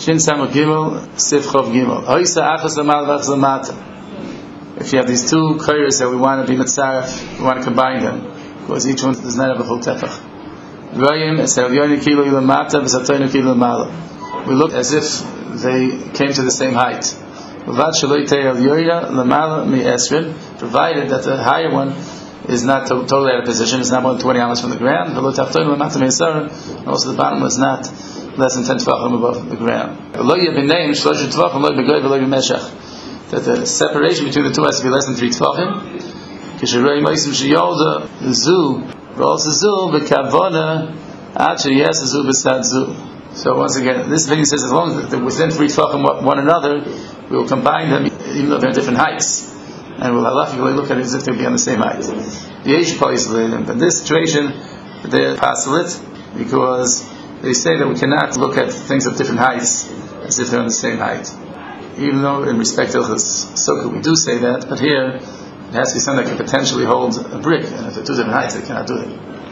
Shin Samach Gimel, Sif Chov Gimel. Hoysa Achas Lamal V'Achas Lamata. If you have these two koyers that we want to be mitzaref, we want to combine them, because each one does not have a full tefach. Goyim Esel Yoni Kilo Yilamata V'Satoynu Kilo Lamala. We look as if they came to the same height. Uvad Shaloi Tei El Yoya Lamala Mi Esrin, provided that the higher one is not totally out of position, it's not more than 20 amas from the ground. V'Lo Tachtoynu Lamata Mi Esaron, and also the bottom was not less than 10 tvachim above the ground. Lo Yebinayim Shlosh Tvachim Lo Begoy V'Lo B'Meshach. That the separation between the two has to be less than 3 tvachim. Kishrei Moisim Sheyolda Zu Rolls Zu B'Kavona Actually yes Zu B'Sad Zu. So once again, this opinion says as long as they're within 3 tvachim one another, we will combine them even though they're different heights, and we'll halachically look at it as if they'll be on the same height. But this situation they're pasalit because they say that we cannot look at things of different heights as if they're on the same height. Even though in respect to Hilchos Sukkah we do say that, but here it has to be something that can potentially hold a brick, and if they're two different heights, they cannot do it.